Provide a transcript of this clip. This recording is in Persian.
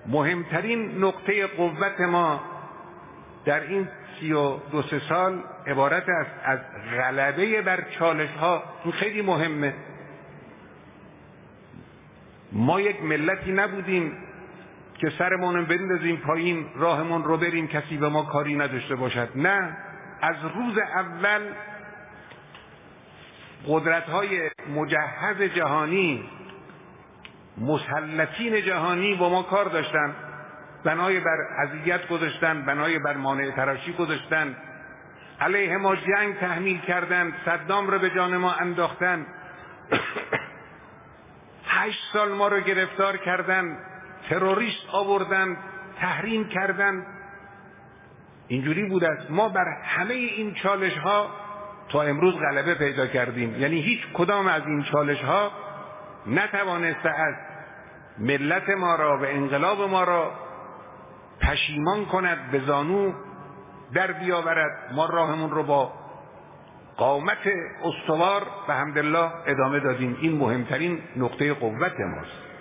مهمترین نقطه قوت ما در این 32 سال عبارت است از غلبه بر چالش ها. این خیلی مهمه. ما یک ملتی نبودیم که سرمون بندازیم پایین، راهمون رو بریم، کسی به ما کاری نداشته باشد. نه، از روز اول قدرت‌های مجهز جهانی، مسلطین جهانی با ما کار داشتن، بنای بر اذیت گذاشتن، بنای بر مانع تراشی گذاشتن، علیه ما جنگ تحمیل کردند، صدام رو به جان ما انداختن، 8 سال ما رو گرفتار کردن، تروریست آوردن، تحریم کردن. اینجوری بود است. ما بر همه این چالش ها تا امروز غلبه پیدا کردیم. یعنی هیچ کدام از این چالش ها نتوانسته از ملت ما را و انقلاب ما را پشیمان کند، به زانو در بیاورد. ما راهمون رو با قامت استوار و الحمدلله ادامه دادیم. این مهمترین نقطه قوت ماست.